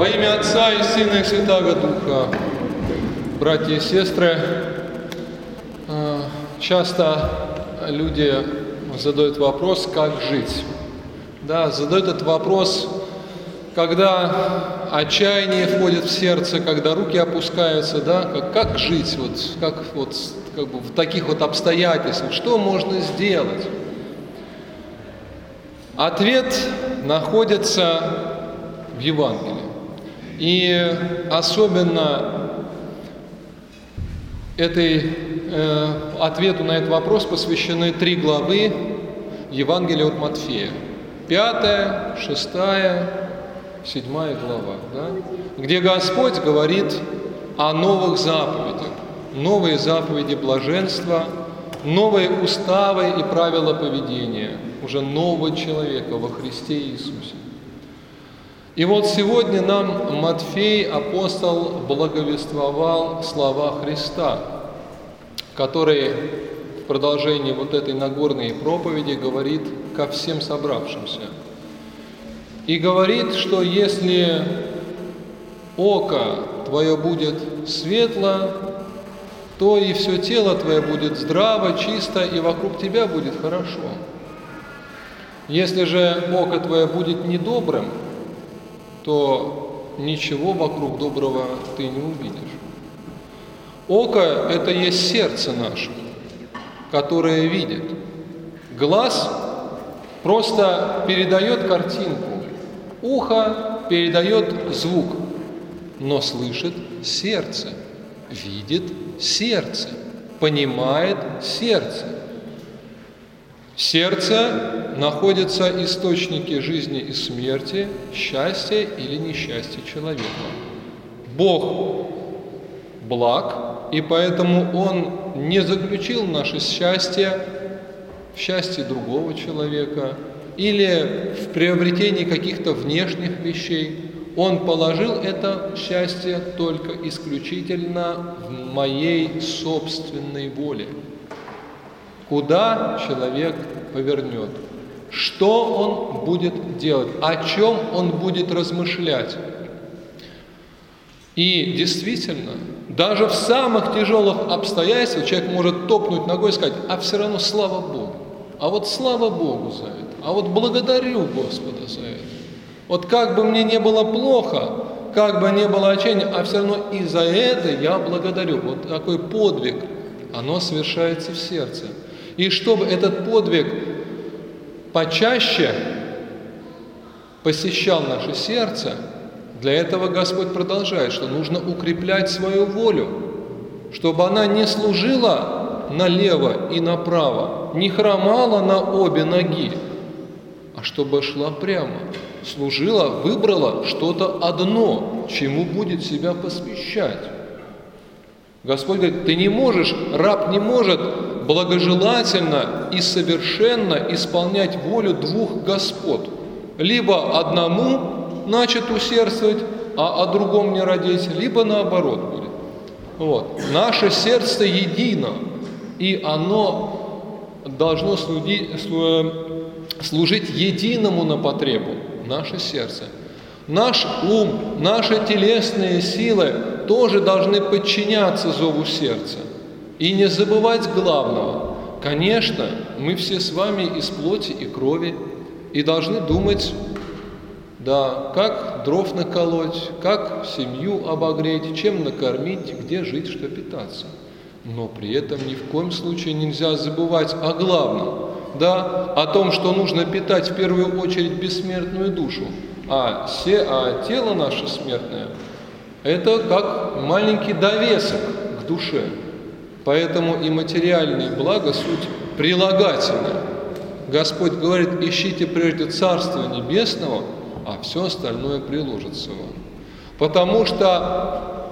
Во имя Отца и Сына и Святаго Духа, братья и сестры, часто люди задают вопрос, как жить. Да, задают этот вопрос, когда отчаяние входит в сердце, когда руки опускаются, да, как жить, как бы в таких вот обстоятельствах, что можно сделать? Ответ находится в Евангелии. И особенно ответу на этот вопрос посвящены 3 главы Евангелия от Матфея. 5, 6, 7 глава, да? Где Господь говорит о новых заповедях. Новые заповеди блаженства, новые уставы и правила поведения уже нового человека во Христе Иисусе. И вот сегодня нам Матфей, апостол, благовествовал слова Христа, который в продолжении вот этой Нагорной проповеди говорит ко всем собравшимся. И говорит, что если око твое будет светло, то и все тело твое будет здраво, чисто, и вокруг тебя будет хорошо. Если же око твое будет недобрым, то ничего вокруг доброго ты не увидишь. Око – это есть сердце наше, которое видит. Глаз просто передает картинку, ухо передает звук, но слышит сердце, видит сердце, понимает сердце. В сердце находятся источники жизни и смерти, счастья или несчастья человека. Бог благ, и поэтому Он не заключил наше счастье в счастье другого человека или в приобретении каких-то внешних вещей. Он положил это счастье только исключительно в моей собственной воле. Куда человек повернет, что он будет делать, о чем он будет размышлять. И действительно, даже в самых тяжелых обстоятельствах человек может топнуть ногой и сказать: а все равно слава Богу, а вот слава Богу за это, а вот благодарю Господа за это. Вот как бы мне не было плохо, как бы не было отчаяния, а все равно и за это я благодарю. Вот такой подвиг, оно совершается в сердце. И чтобы этот подвиг почаще посещал наше сердце, для этого Господь продолжает, что нужно укреплять свою волю, чтобы она не служила налево и направо, не хромала на обе ноги, а чтобы шла прямо, служила, выбрала что-то одно, чему будет себя посвящать. Господь говорит: ты не можешь, раб не может благожелательно и совершенно исполнять волю 2 господ. Либо одному начать усердствовать, а о другом не родить, либо наоборот будет. Вот. Наше сердце едино, и оно должно служить единому на потребу, наше сердце. Наш ум, наши телесные силы тоже должны подчиняться зову сердца. И не забывать главного. Конечно, мы все с вами из плоти и крови, и должны думать, да, как дров наколоть, как семью обогреть, чем накормить, где жить, что питаться. Но при этом ни в коем случае нельзя забывать о главном, да, о том, что нужно питать в первую очередь бессмертную душу, а тело наше смертное – это как маленький довесок к душе. Поэтому и материальные блага суть прилагательная. Господь говорит: ищите прежде Царства Небесного, а все остальное приложится вам. Потому что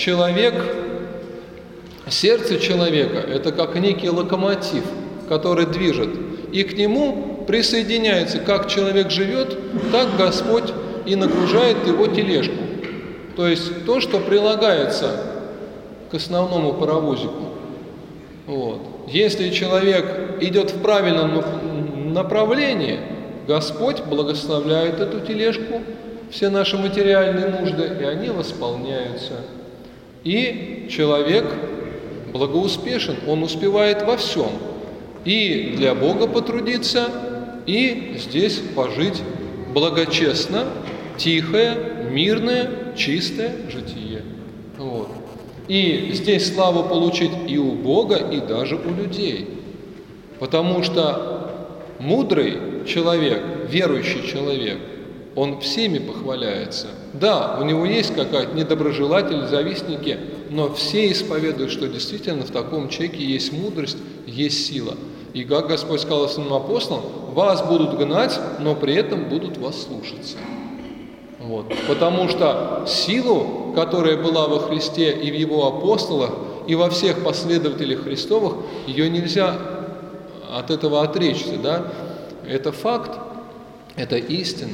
сердце человека – это как некий локомотив, который движет. И к нему присоединяется, как человек живет, так Господь и нагружает его тележку. То есть то, что прилагается к основному паровозику. Вот. Если человек идет в правильном направлении, Господь благословляет эту тележку, все наши материальные нужды, и они восполняются. И человек благоуспешен, он успевает во всем. И для Бога потрудиться, и здесь пожить благочестно, тихое, мирное, чистое житие. Вот. И здесь славу получить и у Бога, и даже у людей. Потому что мудрый человек, верующий человек, он всеми похваляется. Да, у него есть какая-то недоброжелатель, завистники, но все исповедуют, что действительно в таком человеке есть мудрость, есть сила. И как Господь сказал своим апостолам, вас будут гнать, но при этом будут вас слушаться. Вот. Потому что силу, которая была во Христе и в Его апостолах, и во всех последователях Христовых, ее нельзя от этого отречься. Да? Это факт, это истина.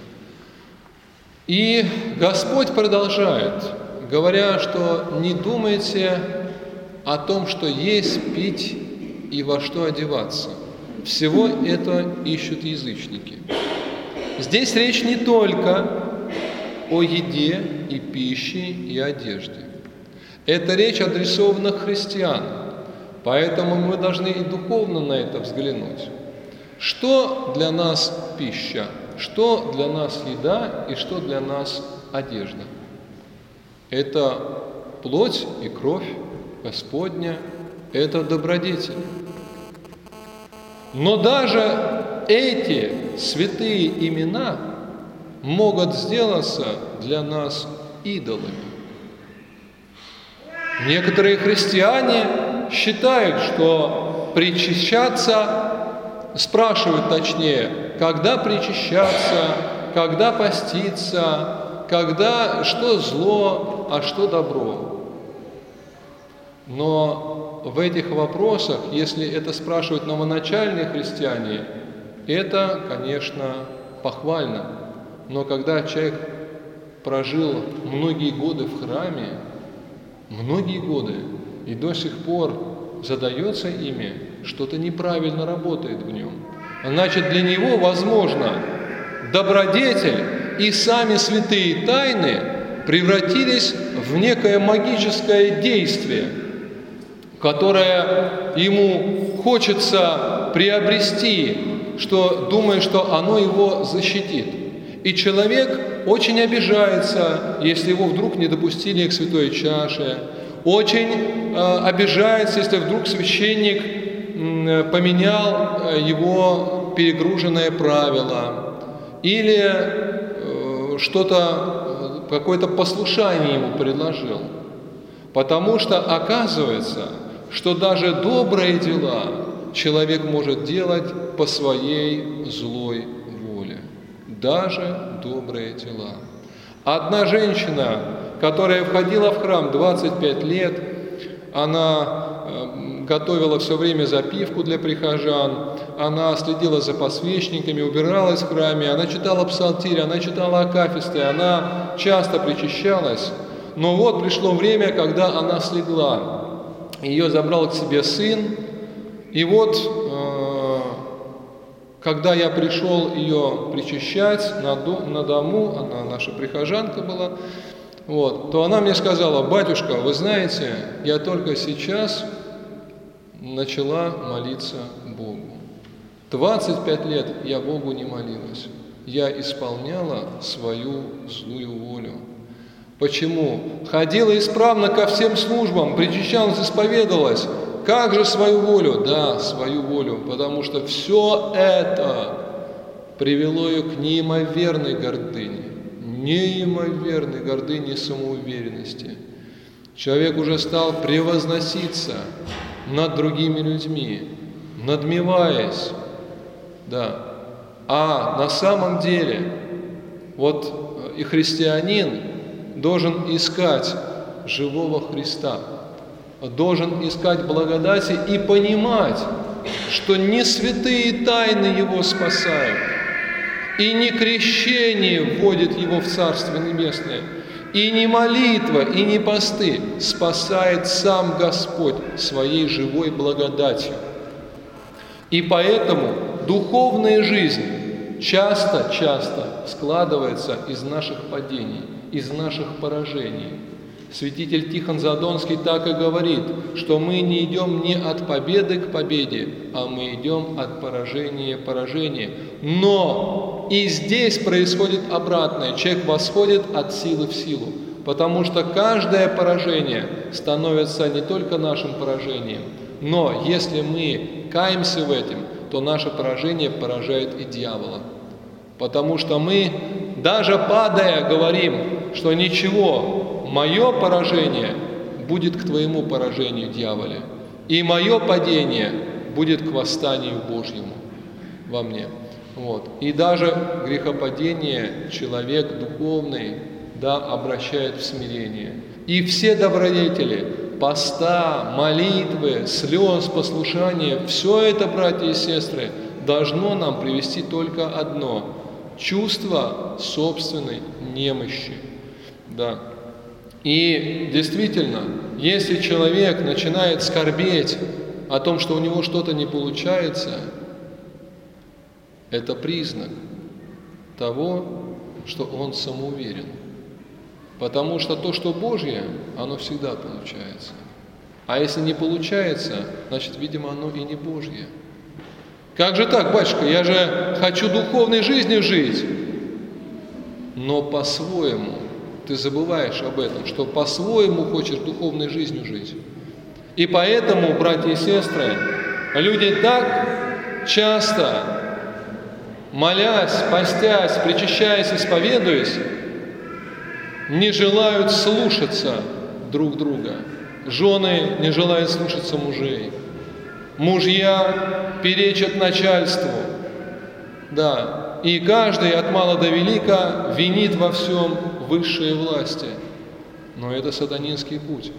И Господь продолжает, говоря, что не думайте о том, что есть, пить и во что одеваться. Всего это ищут язычники. Здесь речь не только о еде и пище и одежде. Это речь адресована христианам, поэтому мы должны и духовно на это взглянуть. Что для нас пища? Что для нас еда и что для нас одежда? Это плоть и кровь Господня, это добродетель. Но даже эти святые имена могут сделаться для нас идолами. Некоторые христиане считают, что причащаться, спрашивают точнее, когда причащаться, когда поститься, когда что зло, а что добро. Но в этих вопросах, если это спрашивают новоначальные христиане, это, конечно, похвально. Но когда человек прожил многие годы в храме, многие годы, и до сих пор задается ими, что-то неправильно работает в нем, значит, для него, возможно, добродетель и сами святые тайны превратились в некое магическое действие, которое ему хочется приобрести, что думая, что оно его защитит. И человек очень обижается, если его вдруг не допустили к святой чаше, очень обижается, если вдруг священник поменял его перегруженное правило или что-то, какое-то послушание ему предложил. Потому что оказывается, что даже добрые дела человек может делать по своей злой воле. Даже добрые дела. Одна женщина, которая входила в храм 25 лет, она готовила все время запивку для прихожан, она следила за посвящниками, убиралась в храме, она читала псалтирь, она читала акафисты, она часто причащалась. Но вот пришло время, когда она слегла. Ее забрал к себе сын, и вот, когда я пришел ее причащать на дому, она наша прихожанка была, вот, то она мне сказала: батюшка, вы знаете, я только сейчас начала молиться Богу. 25 лет я Богу не молилась. Я исполняла свою злую волю. Почему? Ходила исправно ко всем службам, причащалась, исповедовалась. Как же свою волю? Да, свою волю, потому что все это привело ее к неимоверной гордыне, неимоверной гордыне и самоуверенности. Человек уже стал превозноситься над другими людьми, надмеваясь, да. А на самом деле, вот и христианин должен искать живого Христа, должен искать благодати и понимать, что не святые тайны его спасают, и не крещение вводит его в Царство Небесное, и не молитва, и не посты спасает сам Господь своей живой благодатью. И поэтому духовная жизнь часто складывается из наших падений, из наших поражений. Святитель Тихон Задонский так и говорит, что мы не идем не от победы к победе, а мы идем от поражения к поражению. Но и здесь происходит обратное. Человек восходит от силы в силу, потому что каждое поражение становится не только нашим поражением, но если мы каемся в этом, то наше поражение поражает и дьявола. Потому что мы, даже падая, говорим, что ничего, мое поражение будет к твоему поражению, дьяволе, и мое падение будет к восстанию Божьему во мне. Вот. И даже грехопадение человек духовный, обращает в смирение. И все добродетели, поста, молитвы, слез, послушания, все это, братья и сестры, должно нам привести только одно – чувство собственной немощи. Да. И действительно, если человек начинает скорбеть о том, что у него что-то не получается, это признак того, что он самоуверен. Потому что то, что Божье, оно всегда получается. А если не получается, значит, видимо, оно и не Божье. Как же так, батюшка, я же хочу духовной жизнью жить. Но по-своему, ты забываешь об этом, что по-своему хочешь духовной жизнью жить. И поэтому, братья и сестры, люди так часто, молясь, постясь, причащаясь, исповедуясь, не желают слушаться друг друга. Жены не желают слушаться мужей. Мужья перечат начальству. Да. И каждый от мала до велика винит во всем высшие власти. Но это сатанинский путь.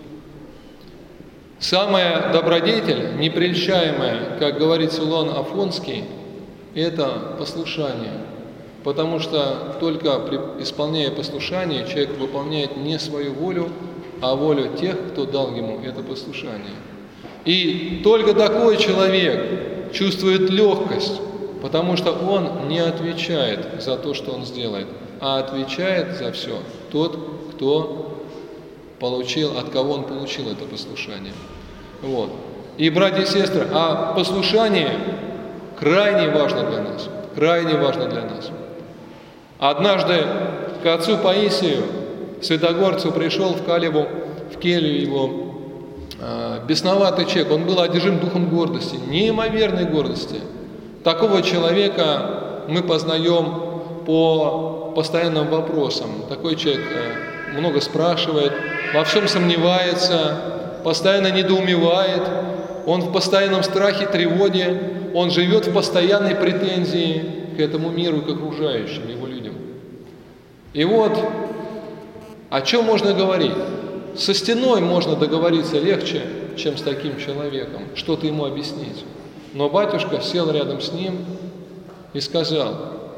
Самая добродетель, непрельщаемая, как говорит Силуан Афонский, это послушание. Потому что только исполняя послушание, человек выполняет не свою волю, а волю тех, кто дал ему это послушание. И только такой человек чувствует легкость, потому что он не отвечает за то, что он сделает, а отвечает за все тот, кто получил, от кого он получил это послушание. Вот. И, братья и сестры, а послушание крайне важно для нас, крайне важно для нас. Однажды к отцу Паисию, святогорцу, пришел в Калеву, в келью его, бесноватый человек. Он был одержим духом гордости, неимоверной гордости. Такого человека мы познаем по постоянным вопросам. Такой человек много спрашивает, во всем сомневается, постоянно недоумевает, он в постоянном страхе, тревоге, он живет в постоянной претензии к этому миру и к окружающим его людям. И вот о чем можно говорить? Со стеной можно договориться легче, чем с таким человеком, что-то ему объяснить. Но батюшка сел рядом с ним и сказал: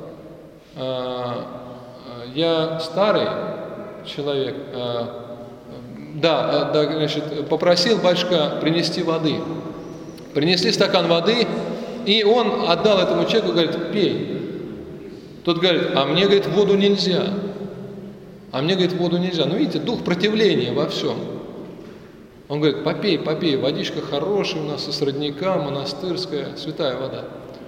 я старый человек, значит, попросил батюшка принести воды. Принесли стакан воды, и он отдал этому человеку, говорит: пей. Тот говорит: а мне, говорит, воду нельзя. А мне, говорит, воду нельзя. Ну, видите, дух противления во всем. Он говорит: попей, попей, водичка хорошая у нас из родника, монастырская, святая вода.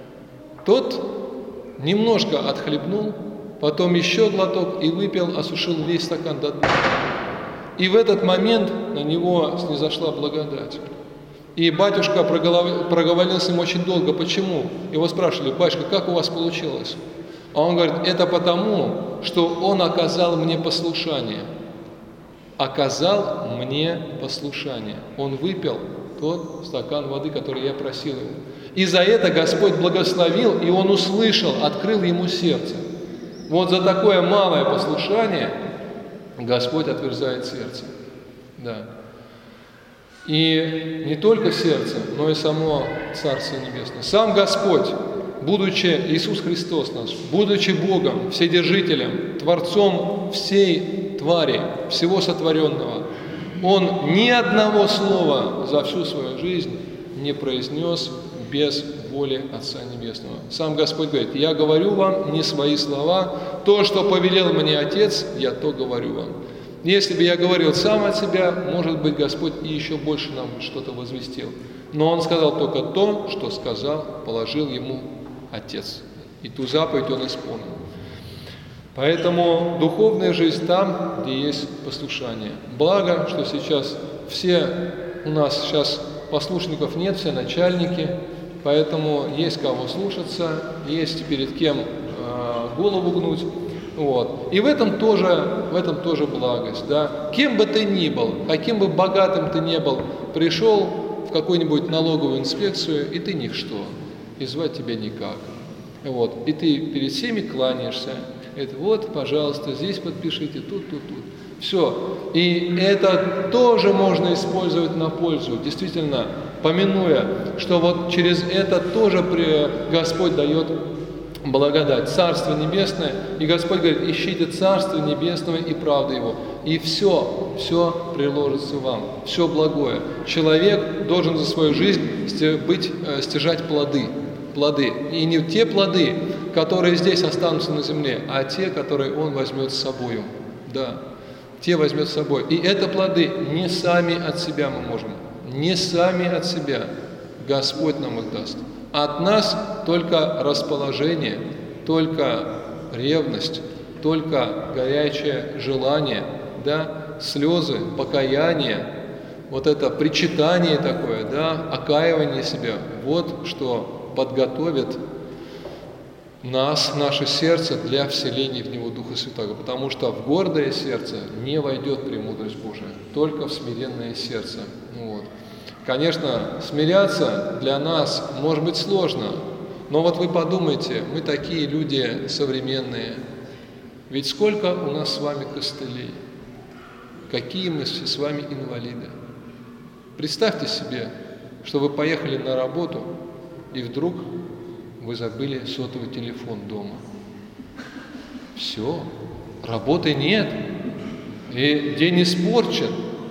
Тот немножко отхлебнул, потом еще глоток и выпил, осушил весь стакан до дна. И в этот момент на него снизошла благодать. И батюшка проговорил с ним очень долго. Почему? Его спрашивали: батюшка, как у вас получилось? А он говорит: это потому, что он оказал мне послушание. Оказал мне послушание. Он выпил тот стакан воды, который я просил его. И за это Господь благословил, и он услышал, открыл ему сердце. Вот за такое малое послушание Господь отверзает сердце. Да. И не только сердце, но и само Царство Небесное. Сам Господь, будучи Иисус Христос наш, будучи Богом, Вседержителем, Творцом всей твари, всего сотворенного, Он ни одного слова за всю свою жизнь не произнес без воли Отца Небесного. Сам Господь говорит: «Я говорю вам не свои слова, то, что повелел мне Отец, я то говорю вам». Если бы я говорил сам от себя, может быть, Господь и еще больше нам что-то возвестил. Но Он сказал только то, что сказал, положил Ему Отец. И ту заповедь Он исполнил. Поэтому духовная жизнь там, где есть послушание. Благо, что сейчас у нас сейчас послушников нет, все начальники, поэтому есть кого слушаться, есть перед кем голову гнуть. Вот. И в этом тоже благость. Да? Кем бы ты ни был, каким бы богатым ты ни был, пришел в какую-нибудь налоговую инспекцию, и ты ничто, и звать тебя никак. Вот. И ты перед всеми кланяешься. Это вот, пожалуйста, здесь подпишите, тут. Все. И это тоже можно использовать на пользу. Действительно, помянуя, что вот через это тоже Господь дает благодать, Царство Небесное. И Господь говорит: ищите Царство Небесного и правды Его. И все приложится вам, все благое. Человек должен за свою жизнь стяжать плоды. И не те плоды, которые здесь останутся на земле, а те, которые он возьмет с собою. Да, те возьмет с собой. И это плоды не сами от себя мы можем, не сами от себя. Господь нам их даст. От нас только расположение, только ревность, только горячее желание, да, слезы, покаяние, вот это причитание такое, да, окаивание себя. Вот что подготовит нас, наше сердце для вселения в него Духа Святого. Потому что в гордое сердце не войдет премудрость Божия, только в смиренное сердце. Вот. Конечно, смиряться для нас может быть сложно, но вот вы подумайте, мы такие люди современные, ведь сколько у нас с вами костылей, какие мы с вами инвалиды. Представьте себе, что вы поехали на работу, и вдруг вы забыли сотовый телефон дома. Все, работы нет, и день испорчен.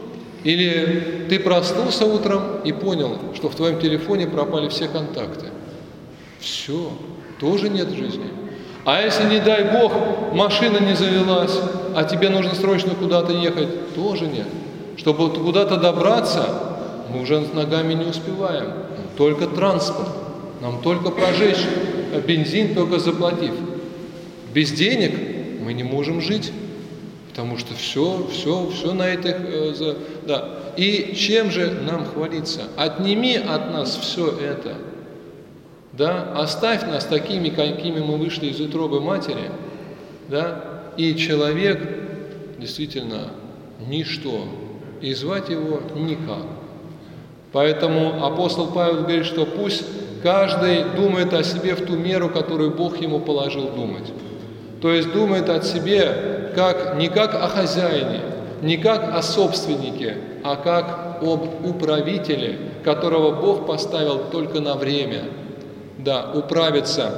Или ты проснулся утром и понял, что в твоем телефоне пропали все контакты. Все, тоже нет жизни. А если, не дай Бог, машина не завелась, а тебе нужно срочно куда-то ехать, тоже нет. Чтобы куда-то добраться, мы уже ногами не успеваем. Только транспорт. Нам только прожечь бензин, только заплатив. Без денег мы не можем жить, потому что все на этих... Да. И чем же нам хвалиться? Отними от нас все это. Да? Оставь нас такими, какими мы вышли из утробы матери. Да? И человек действительно ничто. И звать его никак. Поэтому апостол Павел говорит, что пусть каждый думает о себе в ту меру, которую Бог ему положил думать. То есть думает о себе не как о хозяине, не как о собственнике, а как об управителе, которого Бог поставил только на время. Да, управиться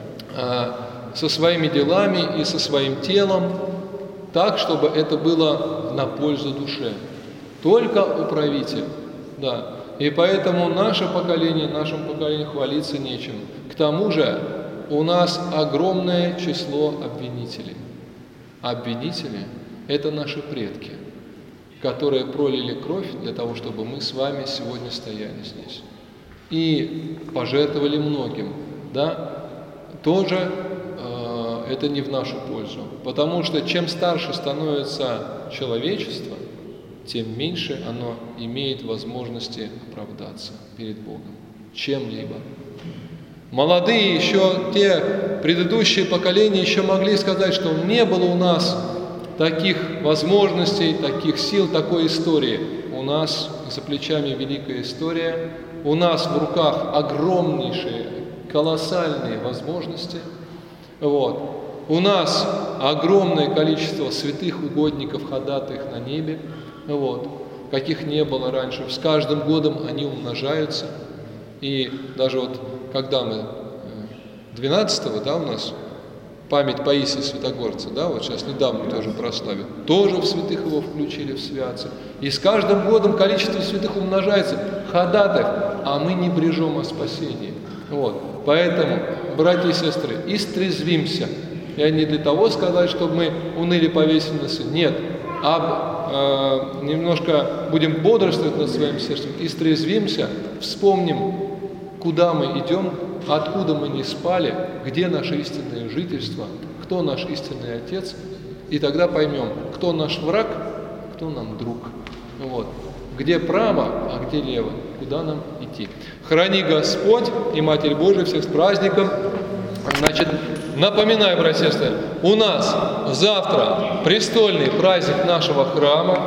со своими делами и со своим телом так, чтобы это было на пользу душе. Только управитель. Да. И поэтому нашему поколению хвалиться нечем. К тому же у нас огромное число обвинителей. Обвинители – это наши предки, которые пролили кровь для того, чтобы мы с вами сегодня стояли здесь. И пожертвовали многим. Да? Тоже это не в нашу пользу. Потому что чем старше становится человечество, тем меньше оно имеет возможности оправдаться перед Богом чем-либо. Молодые еще, те предыдущие поколения еще могли сказать, что не было у нас таких возможностей, таких сил, такой истории. У нас за плечами великая история, у нас в руках огромнейшие, колоссальные возможности. Вот. У нас огромное количество святых угодников, ходатаев на небе. Вот, каких не было раньше. С каждым годом они умножаются. И даже вот когда мы 12-го, да, у нас память Паисия Святогорца, да, вот сейчас недавно тоже прославил, тоже в святых его включили в святцы. И с каждым годом количество святых умножается, ходатаев, а мы не брежем о спасении. Вот. Поэтому, братья и сестры, истрезвимся. Я не для того сказать, чтобы мы уныли, повесили носы. Нет. Немножко будем бодрствовать над своим сердцем, истрезвимся, вспомним, куда мы идем, откуда мы не спали, где наше истинное жительство, кто наш истинный Отец, и тогда поймем, кто наш враг, кто нам друг. Вот. Где право, а где лево, куда нам идти. Храни Господь и Матерь Божия всех с праздником. Значит, напоминаю, братья и сестры, у нас завтра престольный праздник нашего храма.